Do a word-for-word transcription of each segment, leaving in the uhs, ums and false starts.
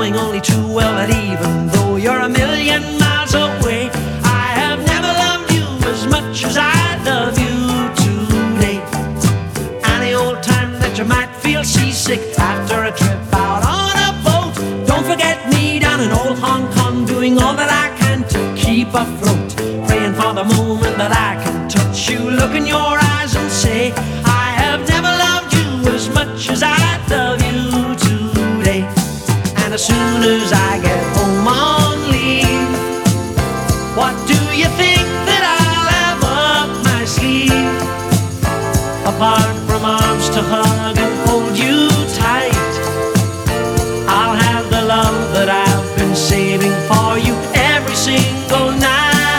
knowing only too well that even though you're a million miles away, I have never loved you as much as I love you today. Any old time that you might feel seasick after a trip out on a boat, don't forget me down in old Hong Kong, doing all that I can to keep afloat, praying for the moment that I can touch you, look in your eyes and say, I have never loved you as much as I love you today. And as soon as I get home on leave, what do you think that I'll have up my sleeve? Apart from arms to hug and hold you tight, I'll have the love that I've been saving for you every single night.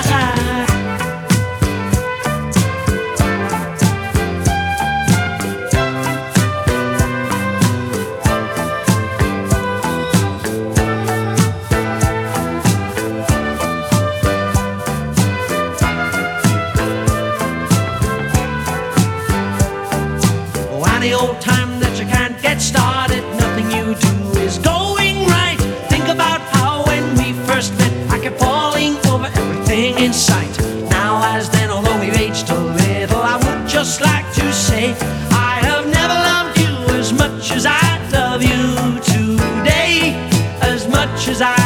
Any old time that you can't get started, nothing you do is going right. Think about how when we first met I kept falling over everything in sight. Now as then, although we've aged a little, I would just like to say I have never loved you as much as I love you today, as much as I